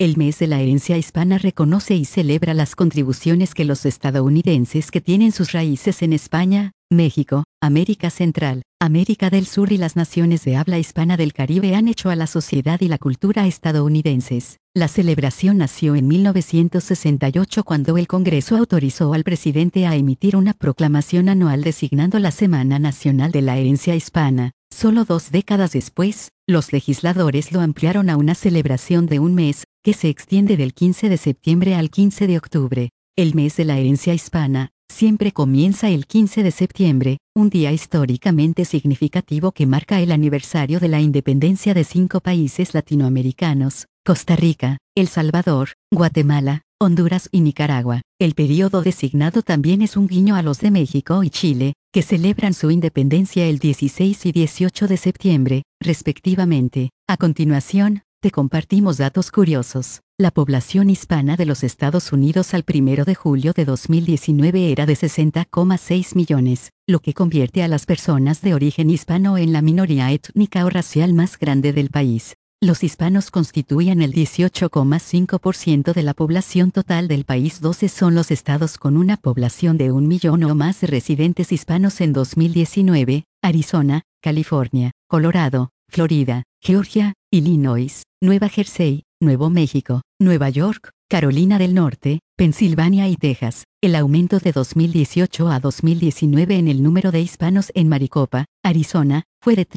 El mes de la herencia hispana reconoce y celebra las contribuciones que los estadounidenses que tienen sus raíces en España, México, América Central, América del Sur y las naciones de habla hispana del Caribe han hecho a la sociedad y la cultura estadounidenses. La celebración nació en 1968 cuando el Congreso autorizó al presidente a emitir una proclamación anual designando la Semana Nacional de la Herencia Hispana. Solo 2 décadas después, los legisladores lo ampliaron a una celebración de un mes, que se extiende del 15 de septiembre al 15 de octubre. El mes de la herencia hispana siempre comienza el 15 de septiembre, un día históricamente significativo que marca el aniversario de la independencia de 5 países latinoamericanos: Costa Rica, El Salvador, Guatemala, Honduras y Nicaragua. El período designado también es un guiño a los de México y Chile, que celebran su independencia el 16 y 18 de septiembre, respectivamente. A continuación, te compartimos datos curiosos. La población hispana de los Estados Unidos al 1 de julio de 2019 era de 60,6 millones, lo que convierte a las personas de origen hispano en la minoría étnica o racial más grande del país. Los hispanos constituían el 18,5% de la población total del país. 12 son los estados con una población de 1 millón o más de residentes hispanos en 2019: Arizona, California, Colorado, Florida, Georgia, Illinois, Nueva Jersey, Nuevo México, Nueva York, Carolina del Norte, Pensilvania y Texas. El aumento de 2018 a 2019 en el número de hispanos en Maricopa, Arizona, fue de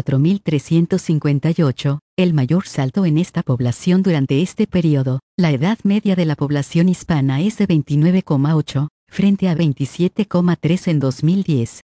34.358, el mayor salto en esta población durante este periodo. La edad media de la población hispana es de 29,8, frente a 27,3 en 2010.